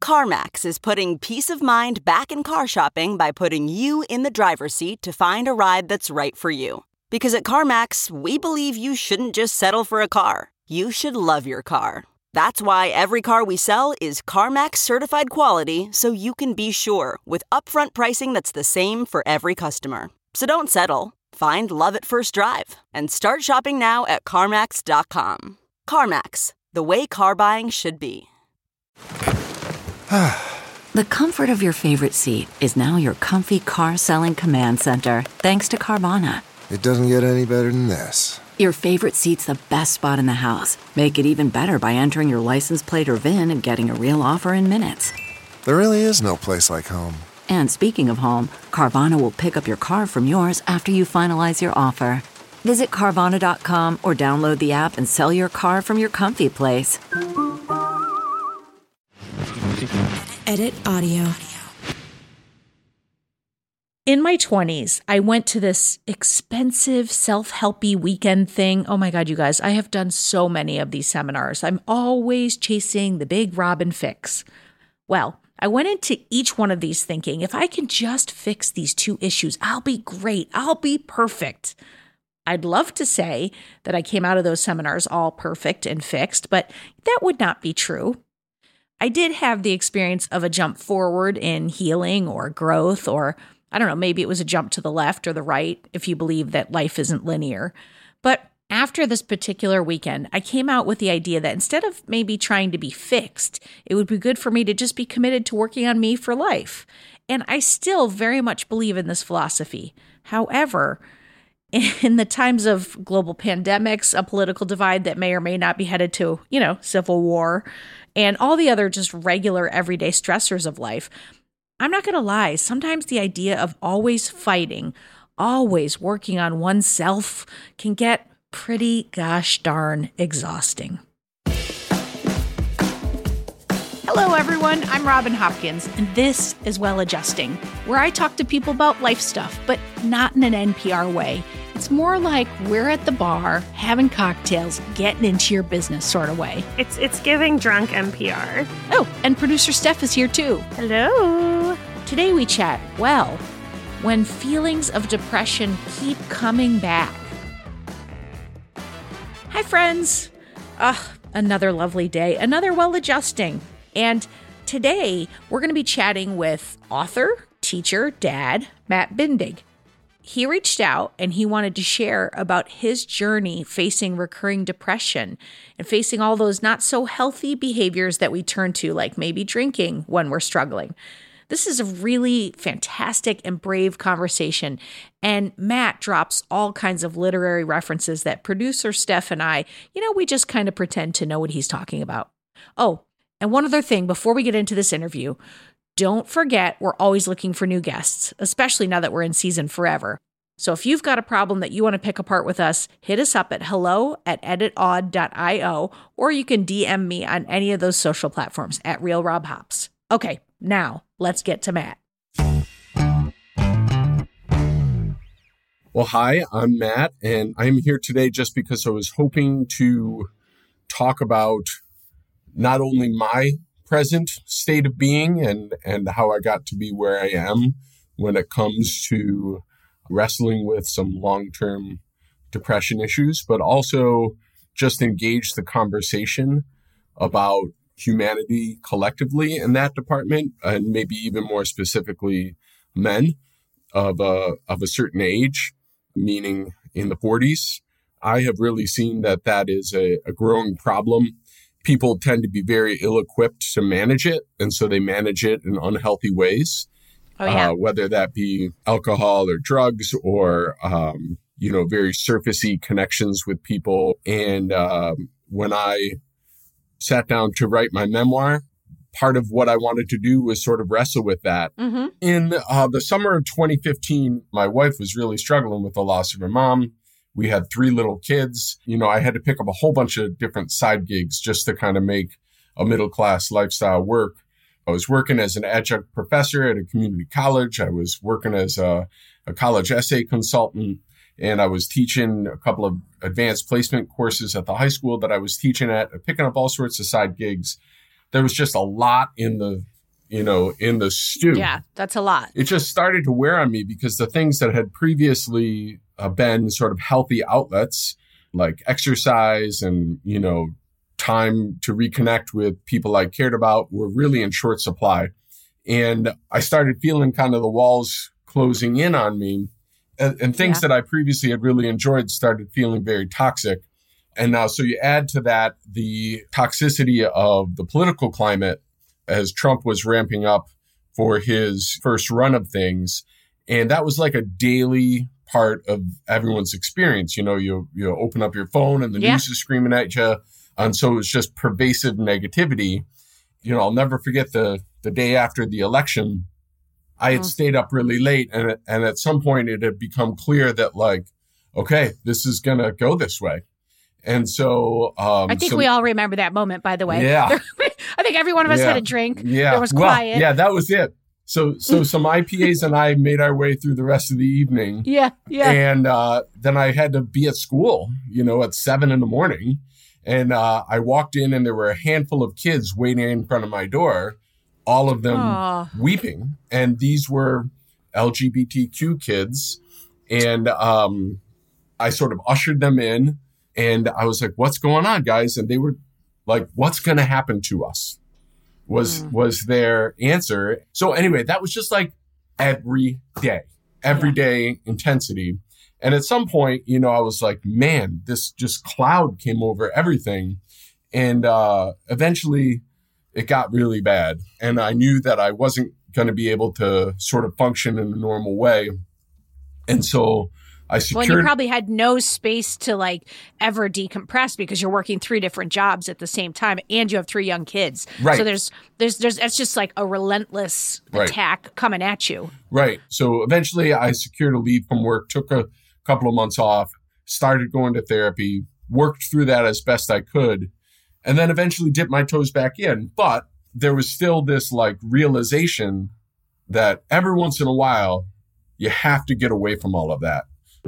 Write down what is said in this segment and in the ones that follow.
CarMax is putting peace of mind back in car shopping by putting you in the driver's seat to find a ride that's right for you. Because at CarMax, we believe you shouldn't just settle for a car. You should love your car. That's why every car we sell is CarMax certified quality, so you can be sure with upfront pricing that's the same for every customer. So don't settle. Find love at first drive and start shopping now at CarMax.com. CarMax, the way car buying should be. The comfort of your favorite seat is now your comfy car selling command center, thanks to Carvana. It doesn't get any better than this. Your favorite seat's the best spot in the house. Make it even better by entering your license plate or VIN and getting a real offer in minutes. There really is no place like home. And speaking of home, Carvana will pick up your car from yours after you finalize your offer. Visit Carvana.com or download the app and sell your car from your comfy place. Edit audio. In my 20s, I went to this expensive self-helpy weekend thing. Oh my God, you guys, I have done so many of these seminars. I'm always chasing the big Robin fix. Well, I went into each one of these thinking, if I can just fix these two issues, I'll be great. I'll be perfect. I'd love to say that I came out of those seminars all perfect and fixed, but that would not be true. I did have the experience of a jump forward in healing or growth, or I don't know, maybe it was a jump to the left or the right, if you believe that life isn't linear. But after this particular weekend, I came out with the idea that instead of maybe trying to be fixed, it would be good for me to just be committed to working on me for life. And I still very much believe in this philosophy. However, in the times of global pandemics, a political divide that may or may not be headed to, civil war, and all the other just regular everyday stressors of life, I'm not going to lie, sometimes the idea of always fighting, always working on oneself can get pretty gosh darn exhausting. Hello, everyone. I'm Robin Hopkins, and this is Well Adjusting, where I talk to people about life stuff, but not in an NPR way. It's more like we're at the bar, having cocktails, getting into your business sort of way. It's giving drunk NPR. Oh, and producer Steph is here too. Hello. Today we chat, well, when feelings of depression keep coming back. Hi, friends. Another lovely day, another Well Adjusting. And today we're going to be chatting with author, teacher, dad, Matt Bindig. He reached out and he wanted to share about his journey facing recurring depression and facing all those not so healthy behaviors that we turn to, like maybe drinking when we're struggling. This is a really fantastic and brave conversation. And Matt drops all kinds of literary references that producer Steph and I, we just kind of pretend to know what he's talking about. Oh, and one other thing before we get into this interview, don't forget, we're always looking for new guests, especially now that we're in season forever. So if you've got a problem that you want to pick apart with us, hit us up at hello@editaud.io, or you can DM me on any of those social platforms at RealRobHops. Okay, now let's get to Matt. Well, hi, I'm Matt, and I'm here today just because I was hoping to talk about not only my present state of being and how I got to be where I am when it comes to wrestling with some long-term depression issues, but also just engage the conversation about humanity collectively in that department, and maybe even more specifically men of a certain age, meaning in the 40s. I have really seen that is a growing problem. People tend to be very ill-equipped to manage it, and so they manage it in unhealthy ways, whether that be alcohol or drugs or, very surfacey connections with people. And when I sat down to write my memoir, part of what I wanted to do was sort of wrestle with that. Mm-hmm. In the summer of 2015, my wife was really struggling with the loss of her mom. We had 3 little kids. I had to pick up a whole bunch of different side gigs just to kind of make a middle-class lifestyle work. I was working as an adjunct professor at a community college. I was working as a college essay consultant, and I was teaching a couple of advanced placement courses at the high school that I was teaching at, picking up all sorts of side gigs. There was just a lot in the in the stew. Yeah, that's a lot. It just started to wear on me because the things that had previously been sort of healthy outlets, like exercise and, time to reconnect with people I cared about, were really in short supply. And I started feeling kind of the walls closing in on me, and things that I previously had really enjoyed started feeling very toxic. And now, so you add to that the toxicity of the political climate as Trump was ramping up for his first run of things. And that was like a daily part of everyone's experience. You open up your phone and the news is screaming at you. And so it was just pervasive negativity. I'll never forget the day after the election, I had stayed up really late. And at some point it had become clear that okay, this is going to go this way. And so I think we all remember that moment, by the way. Yeah. I think every one of us had a drink. Yeah. There was quiet. Yeah, that was it. So some IPAs and I made our way through the rest of the evening. Yeah. And then I had to be at school, at 7 a.m. And I walked in and there were a handful of kids waiting in front of my door, all of them weeping. And these were LGBTQ kids. And I sort of ushered them in. And I was like, what's going on, guys? And they were like, what's going to happen to us was their answer. So anyway, that was just like every day intensity. And at some point, I was like, man, this just cloud came over everything. And eventually it got really bad. And I knew that I wasn't going to be able to sort of function in a normal way. And so I secured... Well, you probably had no space to ever decompress because you're working 3 different jobs at the same time and you have 3 young kids. Right. So there's it's just like a relentless attack coming at you. Right. So eventually I secured a leave from work, took a couple of months off, started going to therapy, worked through that as best I could, and then eventually dipped my toes back in. But there was still this realization that every once in a while you have to get away from all of that.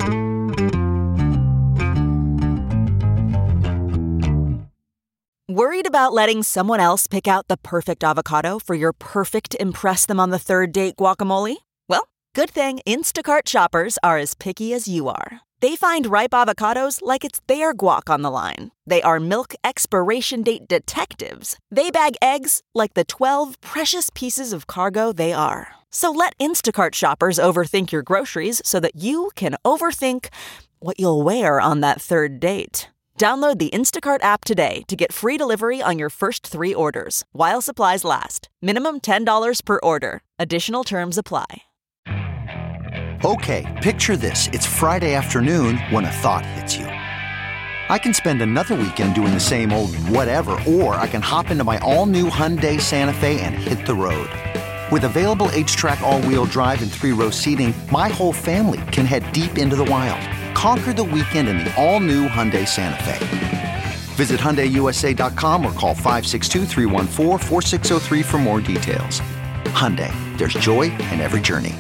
Worried about letting someone else pick out the perfect avocado for your perfect impress them on the third date guacamole? Well, good thing Instacart shoppers are as picky as you are. They find ripe avocados like it's their guac on the line. They are milk expiration date detectives. They bag eggs like the 12 precious pieces of cargo they are. So let Instacart shoppers overthink your groceries so that you can overthink what you'll wear on that third date. Download the Instacart app today to get free delivery on your first 3 orders, while supplies last. Minimum $10 per order. Additional terms apply. Okay, picture this. It's Friday afternoon when a thought hits you. I can spend another weekend doing the same old whatever, or I can hop into my all-new Hyundai Santa Fe and hit the road. With available H-Track all-wheel drive and 3-row seating, my whole family can head deep into the wild. Conquer the weekend in the all-new Hyundai Santa Fe. Visit HyundaiUSA.com or call 562-314-4603 for more details. Hyundai, there's joy in every journey.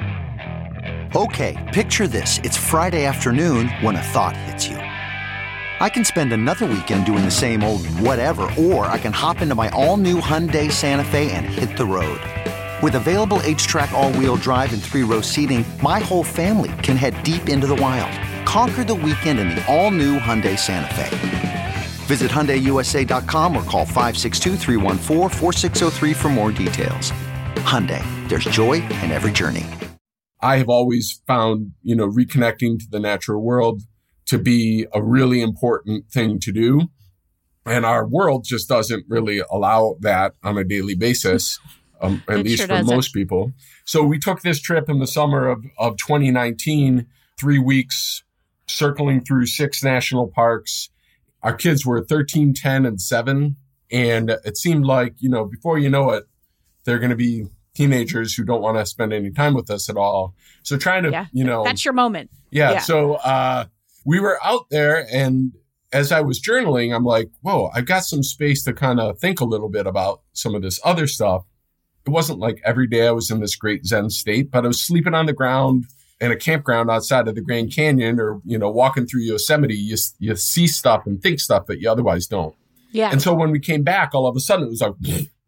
Okay, picture this. It's Friday afternoon when a thought hits you. I can spend another weekend doing the same old whatever, or I can hop into my all-new Hyundai Santa Fe and hit the road. With available H-Track all-wheel drive and 3-row seating, my whole family can head deep into the wild. Conquer the weekend in the all-new Hyundai Santa Fe. Visit HyundaiUSA.com or call 562-314-4603 for more details. Hyundai, there's joy in every journey. I have always found, reconnecting to the natural world to be a really important thing to do. And our world just doesn't really allow that on a daily basis. At least for most people. So we took this trip in the summer of 2019, 3 weeks, circling through 6 national parks. Our kids were 13, 10, and 7. And it seemed like, before you know it, they're going to be teenagers who don't want to spend any time with us at all. So trying to, that's your moment. Yeah. So we were out there, and as I was journaling, I'm like, whoa, I've got some space to kind of think a little bit about some of this other stuff. It wasn't like every day I was in this great Zen state, but I was sleeping on the ground in a campground outside of the Grand Canyon, or, walking through Yosemite. You see stuff and think stuff that you otherwise don't. Yeah. And so when we came back, all of a sudden it was like,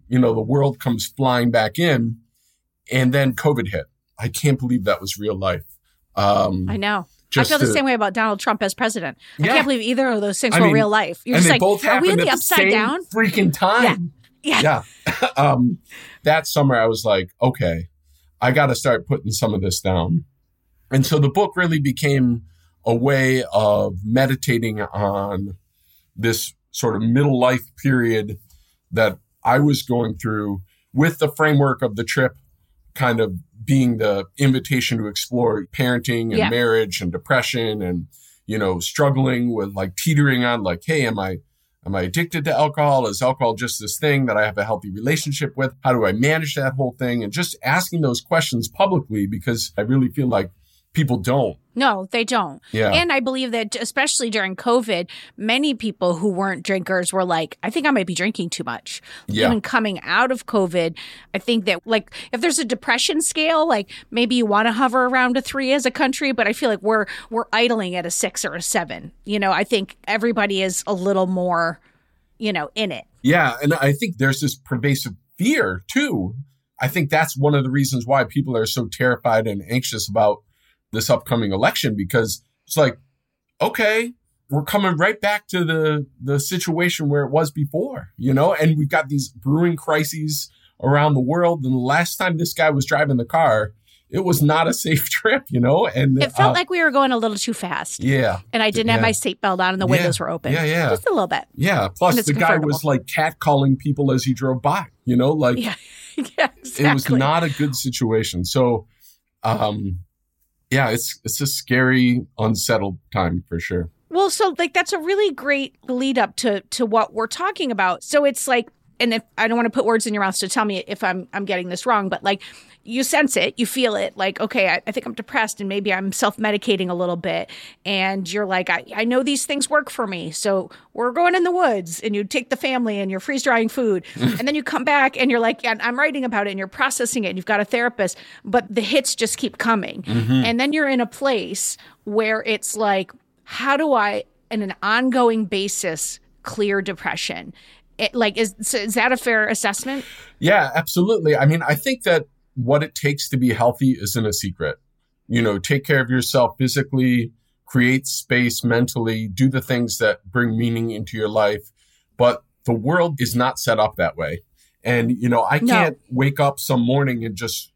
the world comes flying back in, and then COVID hit. I can't believe that was real life. I know. I feel the same way about Donald Trump as president. I can't believe either of those things were real life. You're just like, both are we in the upside down? Freaking time. Yeah. That summer I was like, okay, I got to start putting some of this down. And so the book really became a way of meditating on this sort of middle life period that I was going through, with the framework of the trip kind of being the invitation to explore parenting and marriage and depression and, struggling with like teetering on like, hey, am I addicted to alcohol? Is alcohol just this thing that I have a healthy relationship with? How do I manage that whole thing? And just asking those questions publicly, because I really feel like people don't. No, they don't. Yeah. And I believe that especially during COVID, many people who weren't drinkers were like, I think I might be drinking too much. Yeah. Even coming out of COVID, I think that like if there's a depression scale, like maybe you want to hover around a 3 as a country, but I feel like we're idling at a 6 or a 7. I think everybody is a little more, in it. Yeah. And I think there's this pervasive fear too. I think that's one of the reasons why people are so terrified and anxious about this upcoming election, because it's like, okay, we're coming right back to the situation where it was before, and we've got these brewing crises around the world. And the last time this guy was driving the car, it was not a safe trip, and it felt like we were going a little too fast. Yeah. And I didn't have my seatbelt on and the windows were open. Yeah. Just a little bit. Yeah. Plus the guy was like catcalling people as he drove by, Yeah, exactly. It was not a good situation. So, yeah, it's a scary, unsettled time for sure. Well, so like that's a really great lead up to what we're talking about. So it's like, and if I don't want to put words in your mouth, so tell me if I'm getting this wrong, but like you sense it, you feel it, like, okay, I think I'm depressed and maybe I'm self-medicating a little bit. And you're like, I know these things work for me. So we're going in the woods, and you take the family and you're freeze drying food. And then you come back and you're like, I'm writing about it, and you're processing it, and you've got a therapist, but the hits just keep coming. Mm-hmm. And then you're in a place where it's like, how do I, on an ongoing basis, clear depression? Is that a fair assessment? Yeah, absolutely. I mean, I think that what it takes to be healthy isn't a secret. Take care of yourself physically, create space mentally, do the things that bring meaning into your life. But the world is not set up that way. And, I can't wake up some morning and just,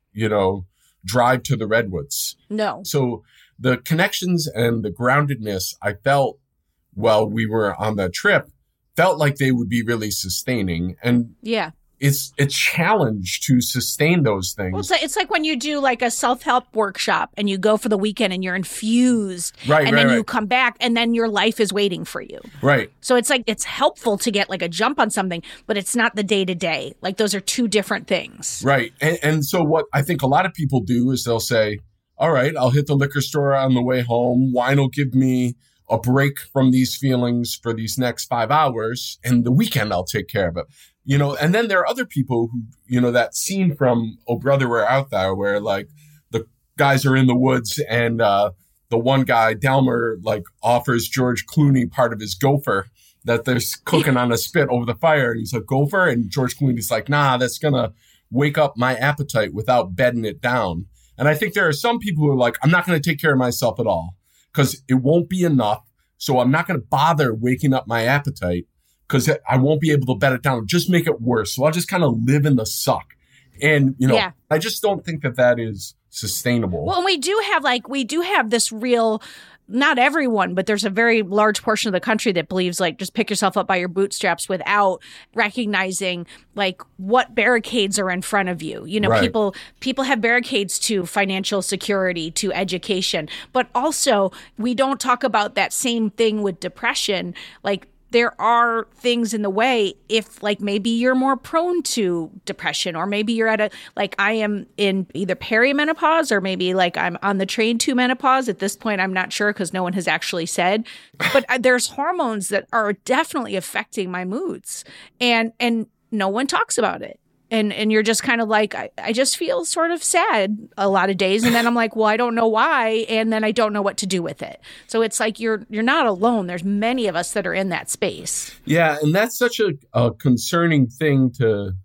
drive to the redwoods. No. So the connections and the groundedness I felt while we were on that trip felt like they would be really sustaining. And yeah, it's a challenge to sustain those things. Well, it's like when you do like a self-help workshop and you go for the weekend and you're infused. Right, and then you come back and then your life is waiting for you. Right. So it's like it's helpful to get like a jump on something, but it's not the day-to-day. Like those are two different things. Right. And so what I think a lot of people do is they'll say, all right, I'll hit the liquor store on the way home. Wine will give me a break from these feelings for these next 5 hours, and the weekend I'll take care of it. And then there are other people who, that scene from Oh Brother, We're Out There, where like the guys are in the woods and the one guy, Delmer, like offers George Clooney part of his gopher that they're cooking on a spit over the fire. And he's like, gopher? And George Clooney's like, nah, that's going to wake up my appetite without bedding it down. And I think there are some people who are like, I'm not going to take care of myself at all because it won't be enough. So I'm not going to bother waking up my appetite because I won't be able to bed it down, just make it worse. So I'll just kind of live in the suck. And, I just don't think that is sustainable. Well, and we do have this real, not everyone, but there's a very large portion of the country that believes like just pick yourself up by your bootstraps without recognizing like what barricades are in front of you. Right. People have barricades to financial security, to education, but also we don't talk about that same thing with depression. Like there are things in the way if like maybe you're more prone to depression, or maybe you're at I am in either perimenopause or maybe like I'm on the train to menopause. At this point, I'm not sure because no one has actually said, but there's hormones that are definitely affecting my moods and no one talks about it. And you're just kind of like, I just feel sort of sad a lot of days. And then I'm like, well, I don't know why. And then I don't know what to do with it. So it's like you're not alone. There's many of us that are in that space. Yeah. And that's such a concerning thing to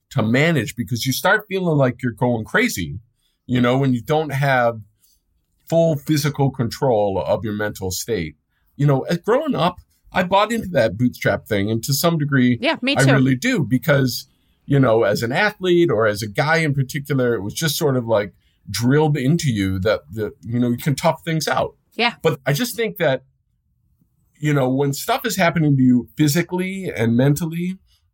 to manage, because you start feeling like you're going crazy, you know, when you don't have full physical control of your mental state. You know, as growing up, I bought into that bootstrap thing. And to some degree, yeah, me too. I really do, because, you know, as an athlete or as a guy in particular, it was just sort of like drilled into you that, you know, you can tough things out. Yeah. But I just think that, you know, when stuff is happening to you physically and mentally,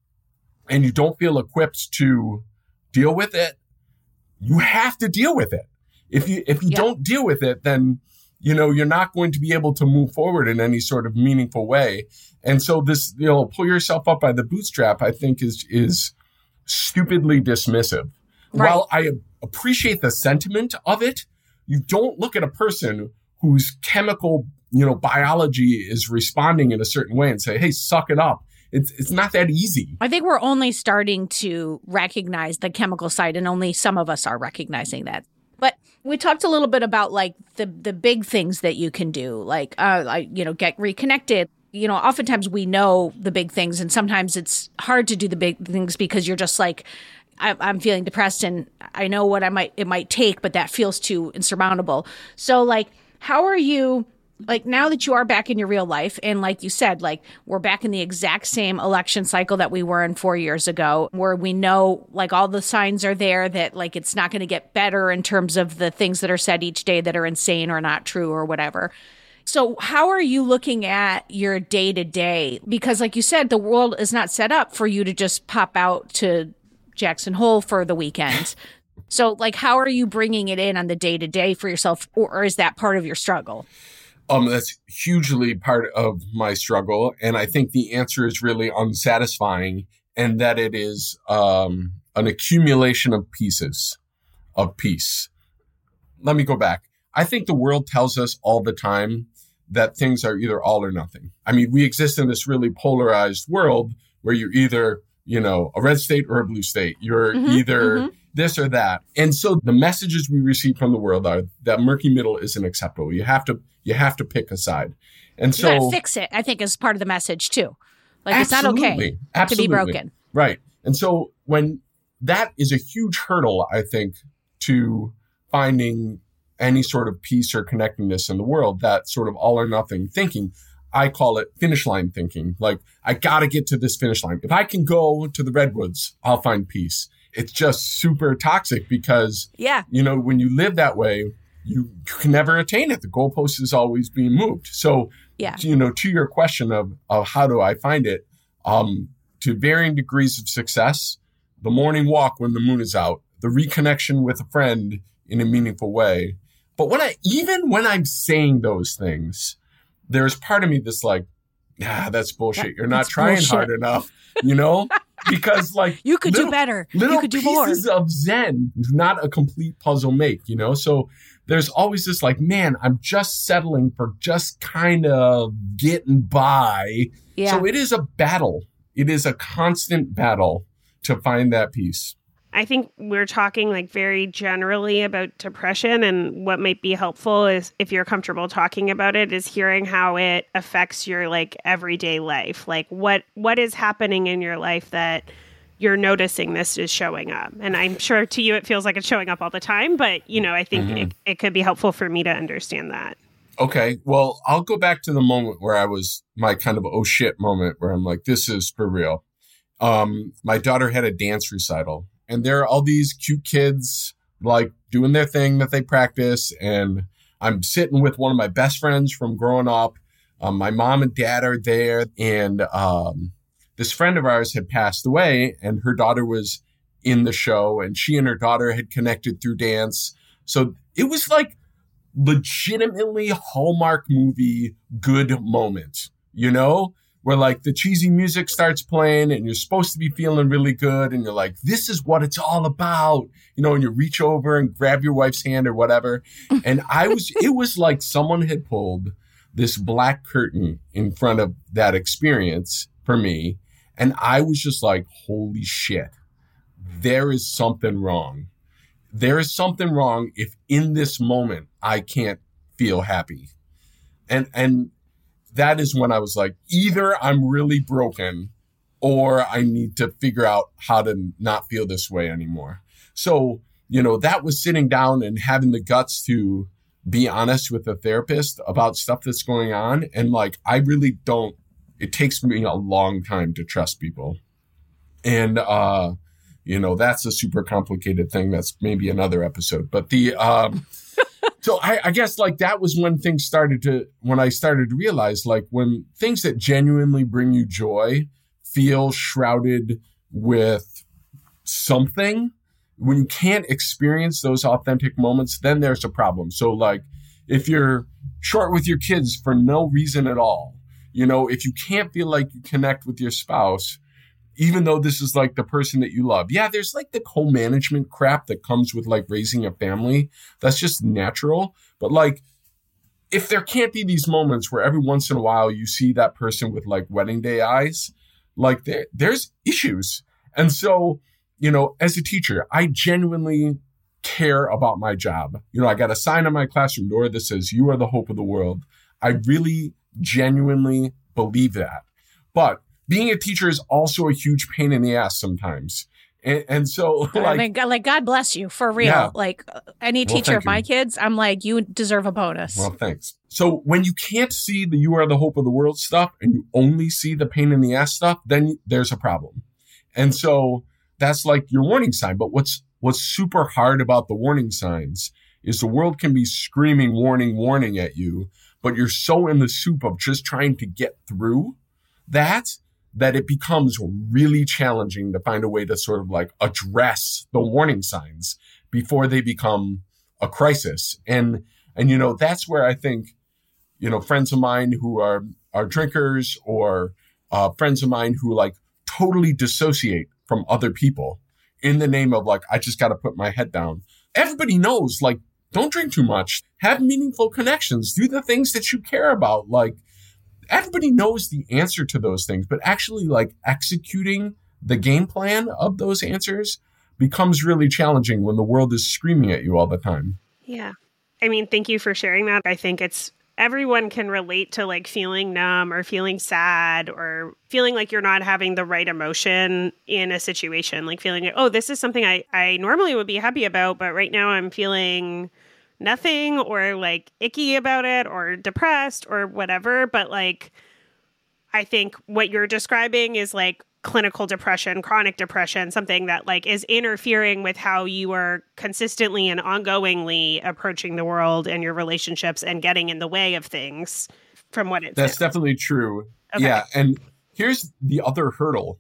and you don't feel equipped to deal with it, you have to deal with it. If you don't deal with it, then, you know, you're not going to be able to move forward in any sort of meaningful way. And so this, you know, pull yourself up by the bootstrap, I think is stupidly dismissive. Right. While I appreciate the sentiment of it, you don't look at a person whose chemical, you know, biology is responding in a certain way and say, hey, suck it up. It's not that easy. I think we're only starting to recognize the chemical side, and only some of us are recognizing that. But we talked a little bit about like the big things that you can do, like, you know, get reconnected. You know, oftentimes we know the big things, and sometimes it's hard to do the big things because you're just like, I'm feeling depressed and I know what it might take, but that feels too insurmountable. So like, how are you, like, now that you are back in your real life, and like you said, like, we're back in the exact same election cycle that we were in 4 years ago, where we know, like, all the signs are there that, like, it's not going to get better in terms of the things that are said each day that are insane or not true or whatever. So how are you looking at your day to day? Because like you said, the world is not set up for you to just pop out to Jackson Hole for the weekend. So like, how are you bringing it in on the day to day for yourself? Or is that part of your struggle? That's hugely part of my struggle. And I think the answer is really unsatisfying, and that it is an accumulation of pieces of peace. Let me go back. I think the world tells us all the time that things are either all or nothing. I mean, we exist in this really polarized world where you're either, you know, a red state or a blue state. You're either this or that. And so the messages we receive from the world are that murky middle isn't acceptable. You have to pick a side. And so you gotta fix it, I think, is part of the message too. Like, it's not okay to be broken. Right. And so when that is a huge hurdle, I think, to finding any sort of peace or connectedness in the world, that sort of all or nothing thinking, I call it finish line thinking. Like, I got to get to this finish line. If I can go to the redwoods, I'll find peace. It's just super toxic because, you know, when you live that way, you can never attain it. The goalpost is always being moved. So, you know, to your question of how do I find it, to varying degrees of success, the morning walk when the moon is out, the reconnection with a friend in a meaningful way. But even when I'm saying those things, there's part of me that's like, that's bullshit. You're not trying hard enough, you know? Because like you could do better. You could do more. Pieces of Zen, not a complete puzzle make, you know? So there's always this like, man, I'm just settling for just kind of getting by. Yeah. So it is a battle. It is a constant battle to find that peace. I think we're talking like very generally about depression, and what might be helpful is, if you're comfortable talking about it, is hearing how it affects your like everyday life. Like what is happening in your life that you're noticing this is showing up. And I'm sure to you it feels like it's showing up all the time, but you know, I think it could be helpful for me to understand that. Okay. Well, I'll go back to the moment where I was my kind of oh shit moment where I'm like, this is for real. My daughter had a dance recital. And there are all these cute kids like doing their thing that they practice. And I'm sitting with one of my best friends from growing up. My mom and dad are there. And this friend of ours had passed away, and her daughter was in the show, and she and her daughter had connected through dance. So it was like legitimately Hallmark movie good moment, you know? Where like the cheesy music starts playing and you're supposed to be feeling really good. And you're like, this is what it's all about, you know, and you reach over and grab your wife's hand or whatever. And it was like someone had pulled this black curtain in front of that experience for me. And I was just like, holy shit, there is something wrong. There is something wrong if in this moment I can't feel happy. And that is when I was like, either I'm really broken or I need to figure out how to not feel this way anymore. So, that was sitting down and having the guts to be honest with a therapist about stuff that's going on. And like, I really don't, it takes me a long time to trust people. And, that's a super complicated thing. That's maybe another episode, but so I guess like that was when I started to realize, like, when things that genuinely bring you joy feel shrouded with something, when you can't experience those authentic moments, then there's a problem. So like if you're short with your kids for no reason at all, if you can't feel like you connect with your spouse, even though this is like the person that you love. Yeah, there's like the co-management crap that comes with like raising a family. That's just natural. But like, if there can't be these moments where every once in a while you see that person with like wedding day eyes, like there's issues. And so, as a teacher, I genuinely care about my job. I got a sign on my classroom door that says, "You are the hope of the world." I really genuinely believe that. But being a teacher is also a huge pain in the ass sometimes. And so like God bless you, for real. Yeah. Like any teacher of my kids, I'm like, you deserve a bonus. Well, thanks. So when you can't see the "you are the hope of the world" stuff and you only see the pain in the ass stuff, then there's a problem. And so that's like your warning sign. But what's super hard about the warning signs is the world can be screaming warning at you, but you're so in the soup of just trying to get through that it becomes really challenging to find a way to sort of like address the warning signs before they become a crisis. And that's where I think, friends of mine who are drinkers, or friends of mine who like totally dissociate from other people in the name of like, I just got to put my head down. Everybody knows, like, don't drink too much, have meaningful connections, do the things that you care about. Like, everybody knows the answer to those things, but actually like executing the game plan of those answers becomes really challenging when the world is screaming at you all the time. Yeah. I mean, thank you for sharing that. I think everyone can relate to like feeling numb or feeling sad or feeling like you're not having the right emotion in a situation, like feeling like, oh, this is something I normally would be happy about, but right now I'm feeling nothing, or like icky about it, or depressed, or whatever. But like, I think what you're describing is like clinical depression, chronic depression, something that like is interfering with how you are consistently and ongoingly approaching the world and your relationships, and getting in the way of things from what it's. That's definitely true. Okay. Yeah. And here's the other hurdle.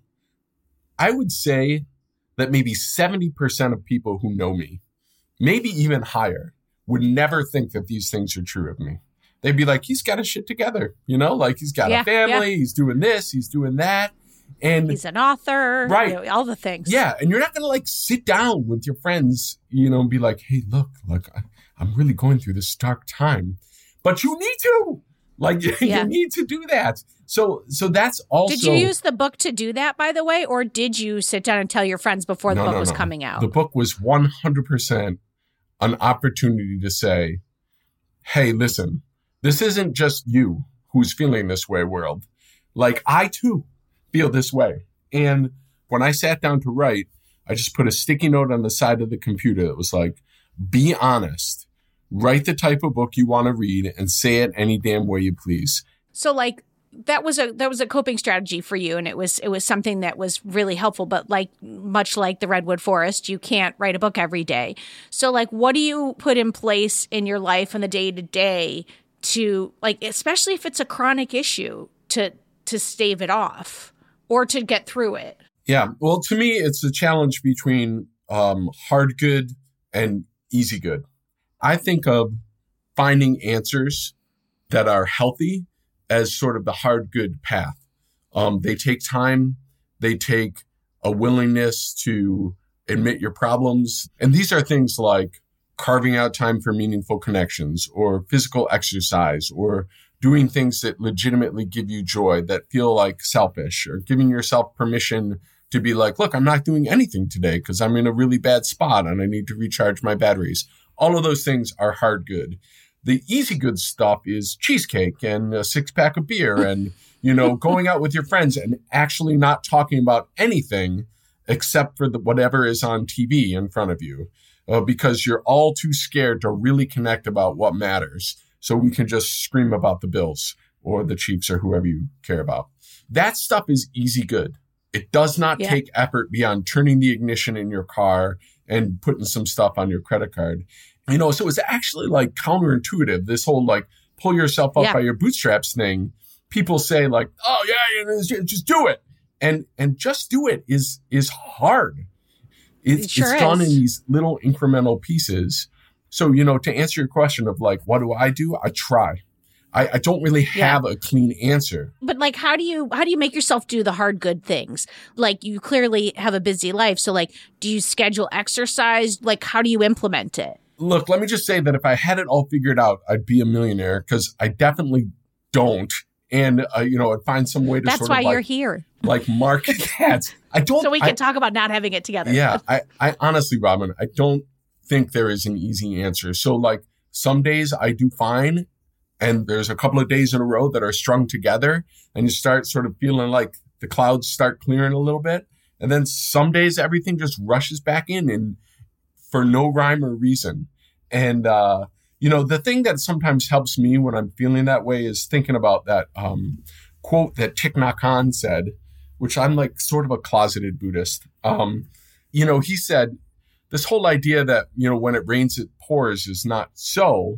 I would say that maybe 70% of people who know me, maybe even higher, would never think that these things are true of me. They'd be like, he's got his shit together, like he's got a family, he's doing this, he's doing that. And he's an author, right? All the things. Yeah. And you're not going to like sit down with your friends, and be like, hey, look, like I'm really going through this dark time, but you need to, like, you need to do that. So that's also. Did you use the book to do that, by the way, or did you sit down and tell your friends before the book was coming out? The book was 100% an opportunity to say, hey, listen, this isn't just you who's feeling this way, world. Like, I too feel this way. And when I sat down to write, I just put a sticky note on the side of the computer that was like, be honest, write the type of book you want to read, and say it any damn way you please. So like, that was a coping strategy for you, and it was something that was really helpful. But like, much like the Redwood Forest, you can't write a book every day. So like, what do you put in place in your life in the day to day to, like, especially if it's a chronic issue, to stave it off or to get through it? Yeah, well, to me, it's a challenge between hard good and easy good. I think of finding answers that are healthy as sort of the hard good path. They take time. They take a willingness to admit your problems. And these are things like carving out time for meaningful connections, or physical exercise, or doing things that legitimately give you joy, that feel like selfish, or giving yourself permission to be like, look, I'm not doing anything today because I'm in a really bad spot and I need to recharge my batteries. All of those things are hard good. The easy good stuff is cheesecake and a 6-pack of beer and, going out with your friends and actually not talking about anything except for whatever is on TV in front of you, because you're all too scared to really connect about what matters. So we can just scream about the Bills or the Chiefs or whoever you care about. That stuff is easy good. It does not take effort beyond turning the ignition in your car and putting some stuff on your credit card. So it's actually like counterintuitive, this whole like pull yourself up by your bootstraps thing. People say like, oh yeah, just do it. And just do it is hard. It's done in these little incremental pieces. So, to answer your question of like, what do? I try. I don't really have a clean answer. But like, how do you make yourself do the hard, good things? Like, you clearly have a busy life. So like, do you schedule exercise? Like, how do you implement it? Look, let me just say that if I had it all figured out, I'd be a millionaire, because I definitely don't. And, I'd find some way to That's why you're here. Like market that. I don't. So we can talk about not having it together. Yeah. I honestly, Robin, I don't think there is an easy answer. So like some days I do fine. And there's a couple of days in a row that are strung together, and you start sort of feeling like the clouds start clearing a little bit. And then some days everything just rushes back in and for no rhyme or reason. And, the thing that sometimes helps me when I'm feeling that way is thinking about that quote that Thich Nhat Hanh said, which I'm like sort of a closeted Buddhist. He said this whole idea that, when it rains, it pours is not so.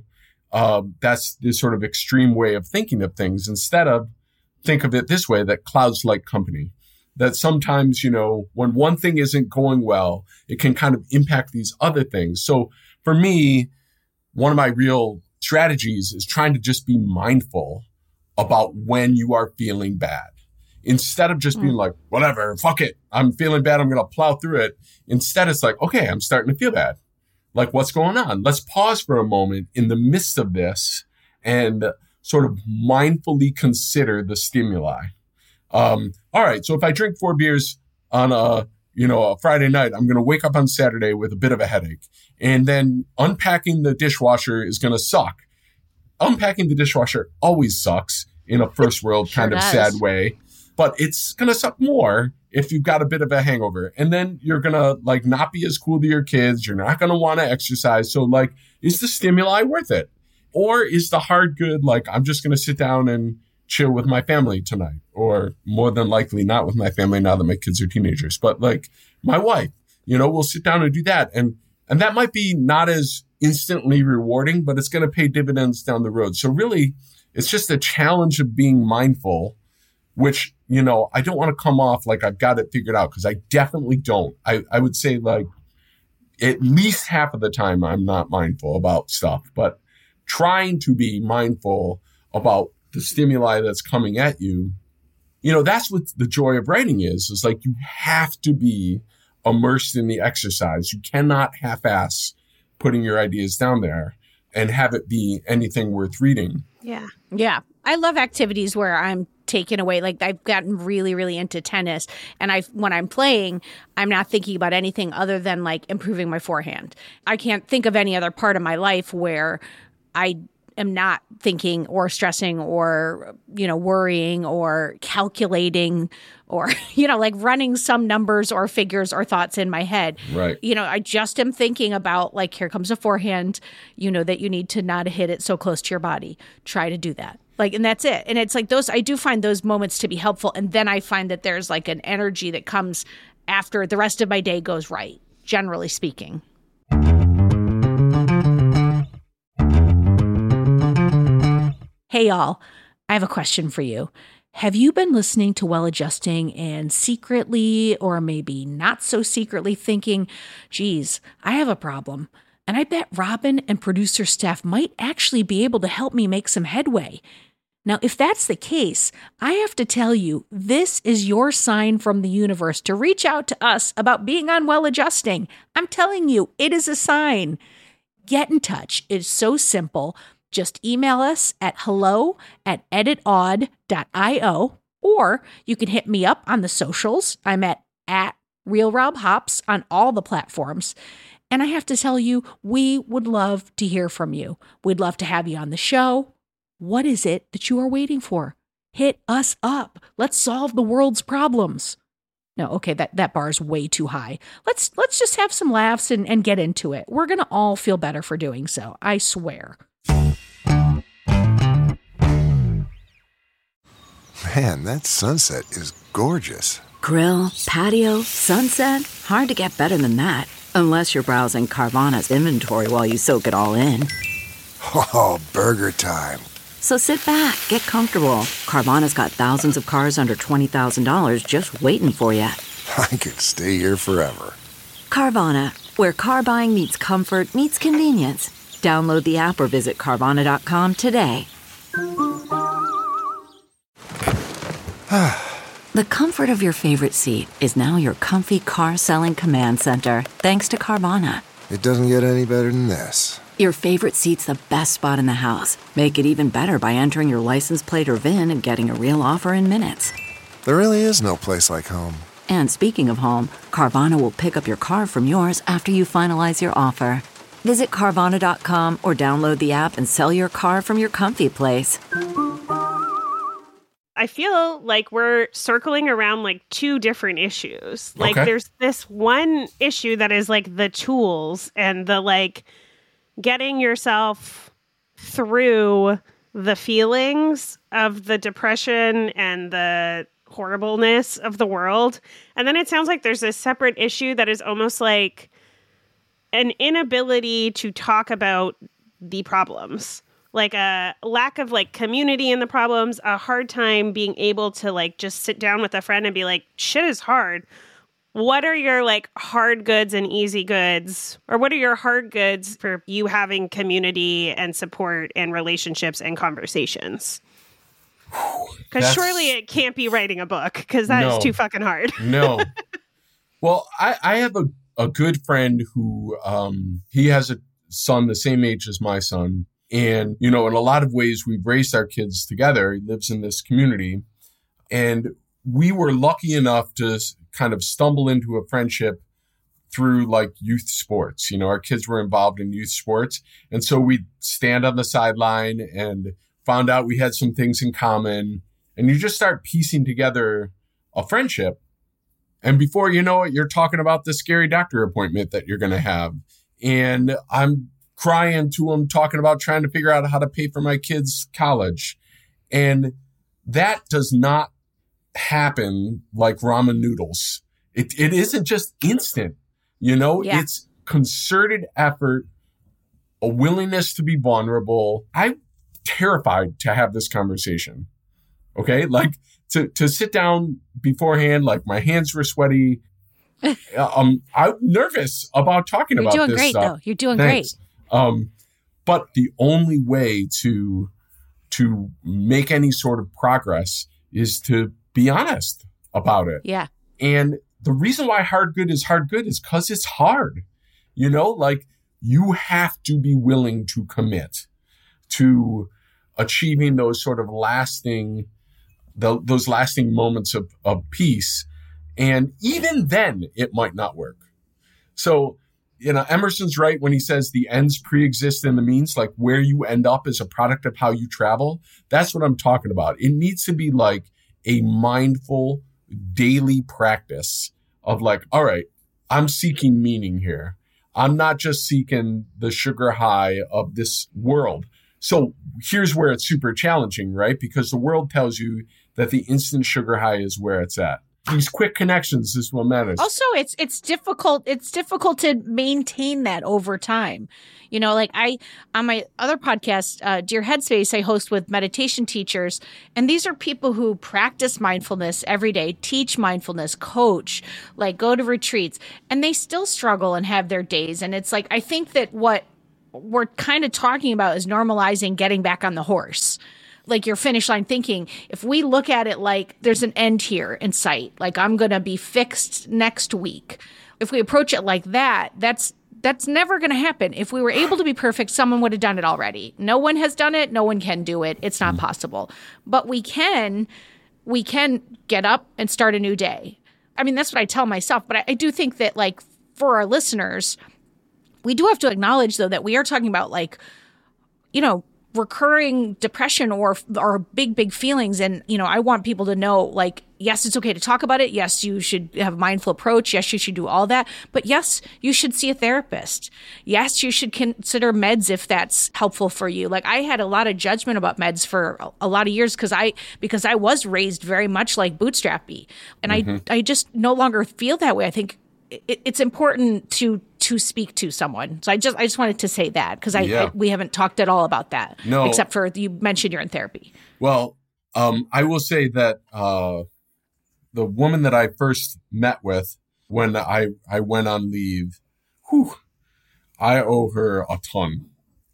That's this sort of extreme way of thinking of things. Instead of think of it this way, that clouds like company, that sometimes, when one thing isn't going well, it can kind of impact these other things. So for me, one of my real strategies is trying to just be mindful about when you are feeling bad. Instead of just being like, whatever, fuck it, I'm feeling bad, I'm going to plow through it. Instead, it's like, okay, I'm starting to feel bad. Like, what's going on? Let's pause for a moment in the midst of this and sort of mindfully consider the stimuli. All right, so if I drink 4 beers on a Friday night, I'm going to wake up on Saturday with a bit of a headache. And then unpacking the dishwasher is going to suck. Unpacking the dishwasher always sucks in a first world kind of sad way. But it's going to suck more if you've got a bit of a hangover. And then you're going to like not be as cool to your kids. You're not going to want to exercise. So like, is the stimuli worth it? Or is the hard good like, I'm just going to sit down and chill with my family tonight? Or more than likely not with my family now that my kids are teenagers. But like my wife, we'll sit down and do that. And that might be not as instantly rewarding, but it's going to pay dividends down the road. So really, it's just a challenge of being mindful, which, I don't want to come off like I've got it figured out, because I definitely don't. I would say like at least half of the time I'm not mindful about stuff, but trying to be mindful about the stimuli that's coming at you. That's what the joy of writing is like you have to be immersed in the exercise. You cannot half-ass putting your ideas down there and have it be anything worth reading. Yeah. Yeah. I love activities where I'm taken away. Like I've gotten really, really into tennis, and when I'm playing, I'm not thinking about anything other than like improving my forehand. I can't think of any other part of my life where I am not thinking or stressing or, worrying or calculating or, like running some numbers or figures or thoughts in my head. Right. I just am thinking about like, here comes a forehand, that you need to not hit it so close to your body. Try to do that. Like, and that's it. And it's like I do find those moments to be helpful. And then I find that there's like an energy that comes after the rest of my day goes right, generally speaking. Hey, y'all, I have a question for you. Have you been listening to Well Adjusting and secretly, or maybe not so secretly, thinking, geez, I have a problem, and I bet Robin and producer Steph might actually be able to help me make some headway? Now, if that's the case, I have to tell you, this is your sign from the universe to reach out to us about being on Well Adjusting. I'm telling you, it is a sign. Get in touch. It's so simple. Just email us at hello@editodd.io, or you can hit me up on the socials. I'm at RealRobHops on all the platforms. And I have to tell you, we would love to hear from you. We'd love to have you on the show. What is it that you are waiting for? hit us up. Let's solve the world's problems. No, okay, that bar's way too high. Let's just have some laughs and get into it. We're going to all feel better for doing so. I swear. Man, that sunset is gorgeous. Grill, patio, sunset. Hard to get better than that. Unless you're browsing Carvana's inventory while you soak it all in. Oh, burger time. So sit back, get comfortable. Carvana's got thousands of cars under $20,000 just waiting for you. I could stay here forever. Carvana, where car buying meets comfort meets convenience. Download the app or visit Carvana.com today. The comfort of your favorite seat is now your comfy car selling command center, thanks to Carvana. It doesn't get any better than this. Your favorite seat's the best spot in the house. Make it even better by entering your license plate or VIN and getting a real offer in minutes. There really is no place like home. And speaking of home, Carvana will pick up your car from yours after you finalize your offer. Visit Carvana.com or download the app and sell your car from your comfy place. I feel like we're circling around like two different issues. Like there's this one issue that is like the tools and the like getting yourself through the feelings of the depression and the horribleness of the world. And then it sounds like there's a separate issue that is almost like an inability to talk about the problems. Like a lack of like community in the problems, a hard time being able to like just sit down with a friend and be like, shit is hard. What are your like hard goods and easy goods? Or what are your hard goods for you having community and support and relationships and conversations? Because surely it can't be writing a book because that is too fucking hard. No. Well, I have a good friend who he has a son the same age as my son. And, you know, in a lot of ways, we've raised our kids together. He lives in this community. And we were lucky enough to kind of stumble into a friendship through like youth sports. You know, our kids were involved in youth sports. And so we'd stand on the sideline and found out we had some things in common. And you just start piecing together a friendship. And before you know it, you're talking about the scary doctor appointment that you're going to have. And I'm crying to him, talking about trying to figure out how to pay for my kids' college. And that does not happen like ramen noodles. It isn't just instant, you know, It's concerted effort, a willingness to be vulnerable. I'm terrified to have this conversation. Okay. Like to sit down beforehand, like my hands were sweaty. I'm nervous about talking about this stuff. You're doing great though. You're doing great. But the only way to make any sort of progress is to be honest about it. Yeah. And the reason why hard good is because it's hard. You know, like you have to be willing to commit to achieving those sort of lasting, those lasting moments of peace. And even then it might not work. So, you know, Emerson's right when he says the ends pre-exist in the means, like where you end up is a product of how you travel. That's what I'm talking about. It needs to be like a mindful daily practice of like, all right, I'm seeking meaning here. I'm not just seeking the sugar high of this world. So here's where it's super challenging, right? Because the world tells you that the instant sugar high is where it's at. These quick connections is what matters. Also, it's difficult. It's difficult to maintain that over time. You know, like on my other podcast, Dear Headspace, I host with meditation teachers. And these are people who practice mindfulness every day, teach mindfulness, coach, like go to retreats. And they still struggle and have their days. And it's like, I think that what we're kind of talking about is normalizing getting back on the horse. Like your finish line thinking, if we look at it like there's an end here in sight, like I'm going to be fixed next week. If we approach it like that, that's never going to happen. If we were able to be perfect, someone would have done it already. No one has done it. No one can do it. It's not possible. But we can get up and start a new day. I mean, that's what I tell myself. But I do think that like for our listeners, we do have to acknowledge though that we are talking about like, you know, recurring depression or big feelings. And, you know, I want people to know, like, yes, it's okay to talk about it. Yes, you should have a mindful approach. Yes, you should do all that. But yes, you should see a therapist. Yes, you should consider meds if that's helpful for you. Like, I had a lot of judgment about meds for a lot of years because I was raised very much like bootstrappy. And I just no longer feel that way. I think it's important to speak to someone. So I just wanted to say that because we haven't talked at all about that. No. Except for you mentioned you're in therapy. Well, I will say that the woman that I first met with when I went on leave, I owe her a ton.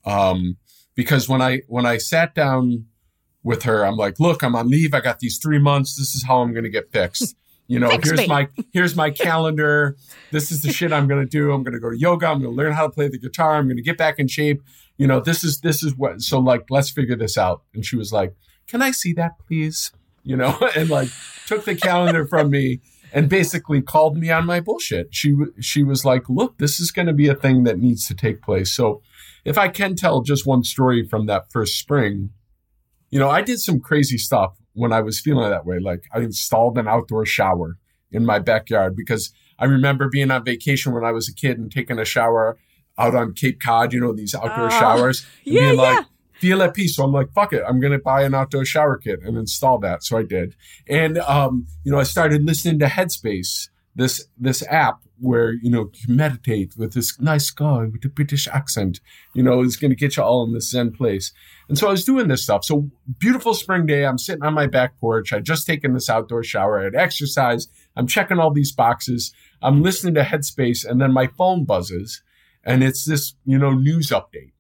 Because when I sat down with her, I'm like, look, I'm on leave. I got these 3 months. This is how I'm going to get fixed. You know, here's my calendar. This is the shit I'm going to do. I'm going to go to yoga. I'm going to learn how to play the guitar. I'm going to get back in shape. You know, this is what, so like, let's figure this out. And she was like, can I see that, please? You know, and like took the calendar from me and basically called me on my bullshit. She was like, look, this is going to be a thing that needs to take place. So if I can tell just one story from that first spring, you know, I did some crazy stuff when I was feeling that way. Like, I installed an outdoor shower in my backyard because I remember being on vacation when I was a kid and taking a shower out on Cape Cod, you know, these outdoor showers, and being like, feel at peace. So I'm like, fuck it, I'm going to buy an outdoor shower kit and install that. So I did. And, you know, I started listening to Headspace, this app where, you know, you meditate with this nice guy with a British accent, you know, is going to get you all in this Zen place. And so I was doing this stuff. So beautiful spring day. I'm sitting on my back porch. I just taken this outdoor shower. I had exercise. I'm checking all these boxes. I'm listening to Headspace, and then my phone buzzes, and it's this, you know, news update.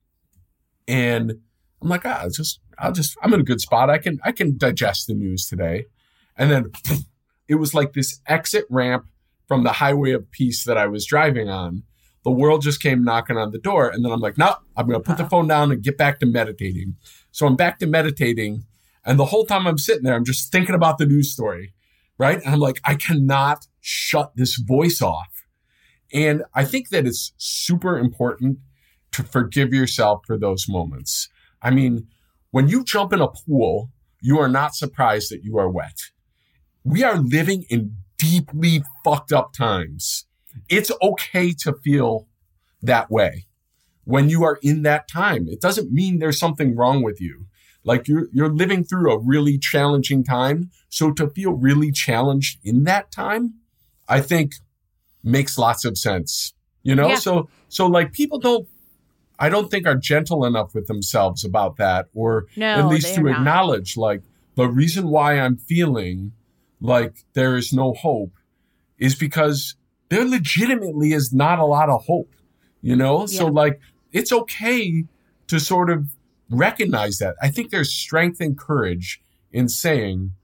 And I'm like, I'm in a good spot. I can digest the news today. And then it was like this exit ramp from the highway of peace that I was driving on. The world just came knocking on the door. And then I'm like, no, I'm going to put the phone down and get back to meditating. So I'm back to meditating. And the whole time I'm sitting there, I'm just thinking about the news story, right? And I'm like, I cannot shut this voice off. And I think that it's super important to forgive yourself for those moments. I mean, when you jump in a pool, you are not surprised that you are wet. We are living in deeply fucked up times. It's okay to feel that way when you are in that time. It doesn't mean there's something wrong with you. Like you're living through a really challenging time. So to feel really challenged in that time, I think makes lots of sense. You know, so like people I don't think are gentle enough with themselves about that, or at least to acknowledge like the reason why I'm feeling like there is no hope is because there legitimately is not a lot of hope, you know? Yeah. So like, it's okay to sort of recognize that. I think there's strength and courage in saying,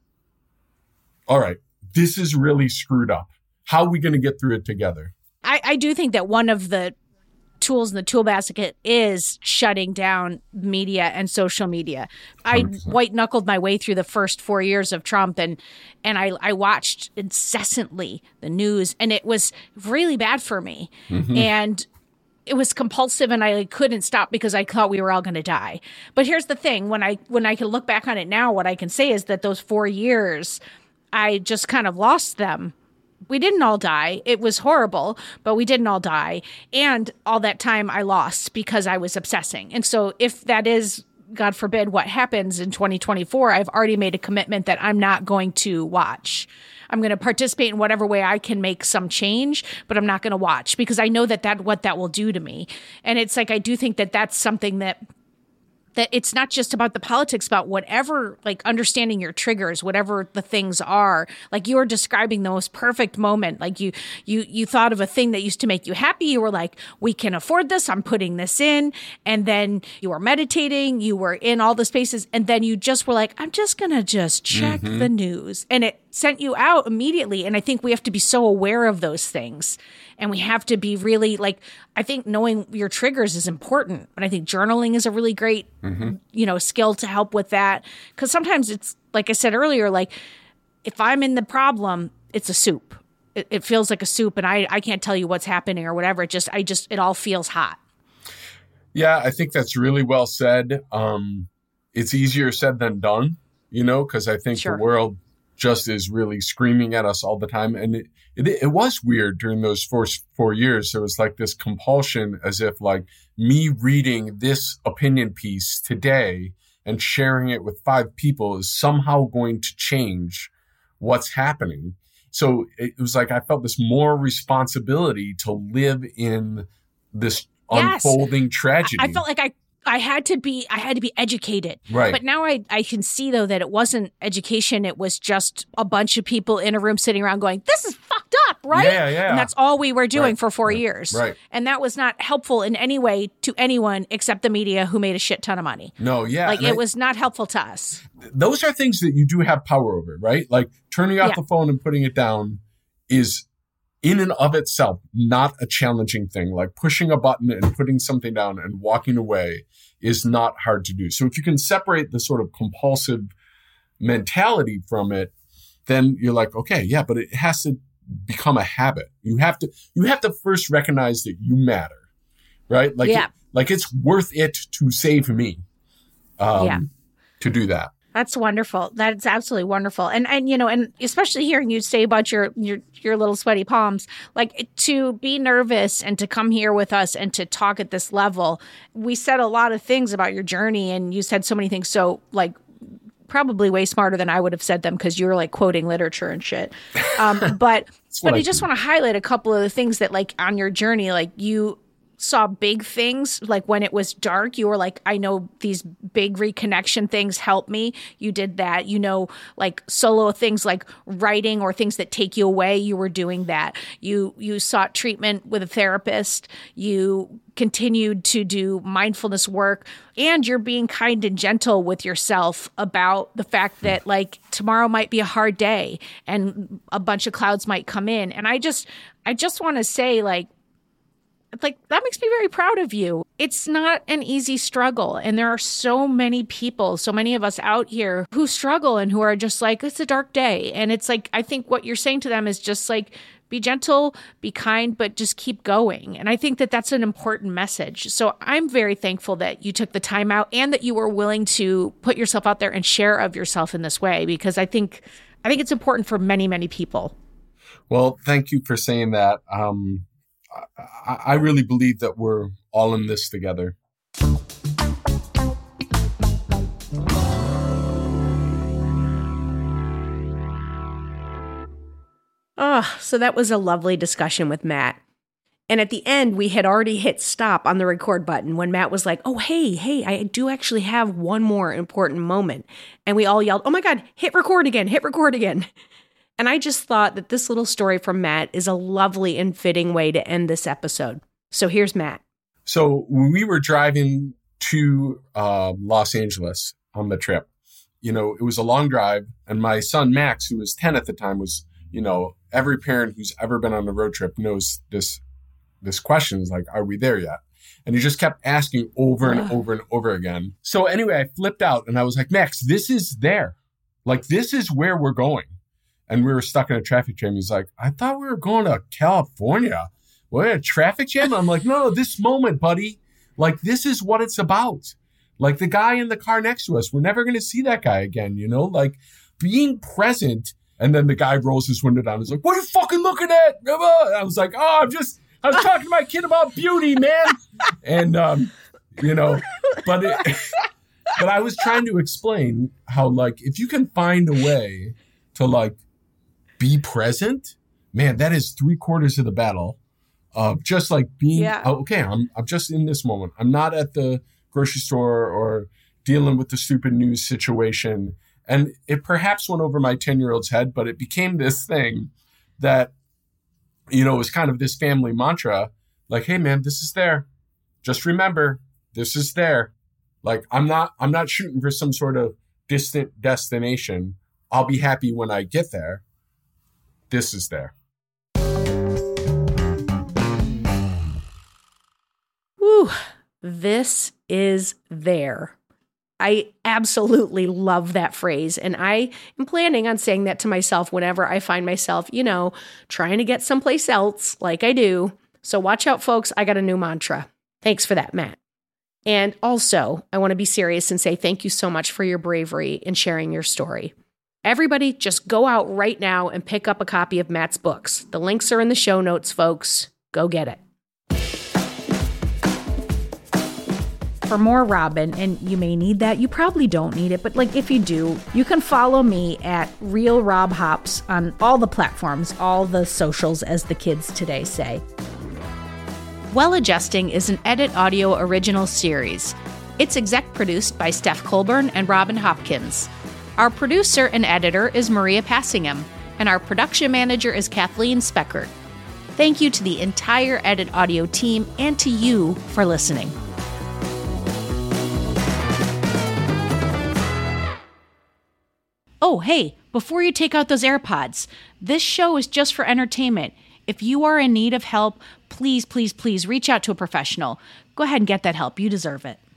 all right, this is really screwed up. How are we going to get through it together? I do think that one of the tools in the tool basket is shutting down media and social media. 100%. I white knuckled my way through the first 4 years of Trump, and I watched incessantly the news, and it was really bad for me. Mm-hmm. And it was compulsive, and I couldn't stop because I thought we were all going to die. But here's the thing: when I can look back on it now, what I can say is that those 4 years, I just kind of lost them. We didn't all die. It was horrible, but we didn't all die. And all that time I lost because I was obsessing. And so if that is, God forbid, what happens in 2024, I've already made a commitment that I'm not going to watch. I'm going to participate in whatever way I can make some change, but I'm not going to watch because I know that what that will do to me. And it's like, I do think that that's something that it's not just about the politics, about whatever, like understanding your triggers, whatever the things are. Like you were describing the most perfect moment. Like you thought of a thing that used to make you happy. You were like, we can afford this. I'm putting this in. And then you were meditating. You were in all the spaces. And then you just were like, I'm just going to just check the news. And it sent you out immediately. And I think we have to be so aware of those things. And we have to be really like, I think knowing your triggers is important. But I think journaling is a really great, skill to help with that. Because sometimes it's, like I said earlier, like if I'm in the problem, it's a soup. It feels like a soup and I can't tell you what's happening or whatever. It all feels hot. Yeah, I think that's really well said. It's easier said than done, because I think Sure. the world just is really screaming at us all the time. And it was weird during those first 4 years. There was like this compulsion as if like me reading this opinion piece today and sharing it with 5 people is somehow going to change what's happening. So it was like I felt this more responsibility to live in this unfolding tragedy. I felt like I had to be educated. Right. But now I can see, though, that it wasn't education. It was just a bunch of people in a room sitting around going, this is fucked up, right? Yeah. And that's all we were doing for 4 years. Right. And that was not helpful in any way to anyone except the media, who made a shit ton of money. No, yeah. Like, it was not helpful to us. Those are things that you do have power over, right? Like turning off the phone and putting it down is in and of itself not a challenging thing. Like pushing a button and putting something down and walking away is not hard to do. So if you can separate the sort of compulsive mentality from it, then you're like, okay, yeah, but it has to become a habit. You have to first recognize that you matter, right? Like, like it's worth it to save me, to do that. That's wonderful. That's absolutely wonderful. And especially hearing you say about your little sweaty palms, like to be nervous and to come here with us and to talk at this level. We said a lot of things about your journey, and you said so many things. So like probably way smarter than I would have said them, because you were like quoting literature and shit. But I just want to highlight a couple of the things that like on your journey, like you saw big things. Like when it was dark, you were like, I know these big reconnection things help me. You did that. Like solo things like writing or things that take you away, you were doing that. You sought treatment with a therapist. You continued to do mindfulness work, and you're being kind and gentle with yourself about the fact that like tomorrow might be a hard day and a bunch of clouds might come in. And I just want to say like that makes me very proud of you. It's not an easy struggle. And there are so many people, so many of us out here who struggle and who are just like, it's a dark day. And it's like, I think what you're saying to them is just like, be gentle, be kind, but just keep going. And I think that that's an important message. So I'm very thankful that you took the time out and that you were willing to put yourself out there and share of yourself in this way, because I think it's important for many, many people. Well, thank you for saying that. I really believe that we're all in this together. So that was a lovely discussion with Matt. And at the end, we had already hit stop on the record button when Matt was like, oh, hey, I do actually have one more important moment. And we all yelled, oh my God, hit record again. And I just thought that this little story from Matt is a lovely and fitting way to end this episode. So here's Matt. So when we were driving to Los Angeles on the trip, it was a long drive. And my son, Max, who was 10 at the time, was, every parent who's ever been on a road trip knows this question is like, are we there yet? And he just kept asking over and over and over again. So anyway, I flipped out and I was like, Max, this is there. Like, this is where we're going. And we were stuck in a traffic jam. He's like, I thought we were going to California. What, a traffic jam? I'm like, no, this moment, buddy. Like, this is what it's about. Like, the guy in the car next to us, we're never going to see that guy again, like being present. And then the guy rolls his window down. He's like, what are you fucking looking at? I was like, I was talking to my kid about beauty, man. And, but I was trying to explain how, like, if you can find a way to, like, be present, man, that is 3/4 of the battle of just like being, okay, I'm just in this moment. I'm not at the grocery store or dealing with the stupid news situation. And it perhaps went over my 10-year-old's head, but it became this thing that, was kind of this family mantra. Like, hey man, this is there. Just remember, this is there. Like, I'm not shooting for some sort of distant destination. I'll be happy when I get there. This is there. Whew, this is there. I absolutely love that phrase. And I am planning on saying that to myself whenever I find myself, trying to get someplace else like I do. So watch out, folks. I got a new mantra. Thanks for that, Matt. And also, I want to be serious and say thank you so much for your bravery in sharing your story. Everybody, just go out right now and pick up a copy of Matt's books. The links are in the show notes, folks. Go get it. For more Robin, and you may need that, you probably don't need it, but if you do, you can follow me at Real Rob Hops on all the platforms, all the socials, as the kids today say. Well Adjusting is an Edit Audio original series. It's exec produced by Steph Colburn and Robin Hopkins. Our producer and editor is Maria Passingham, and our production manager is Kathleen Speckert. Thank you to the entire Edit Audio team and to you for listening. Oh, hey, before you take out those AirPods, this show is just for entertainment. If you are in need of help, please, please, please reach out to a professional. Go ahead and get that help. You deserve it.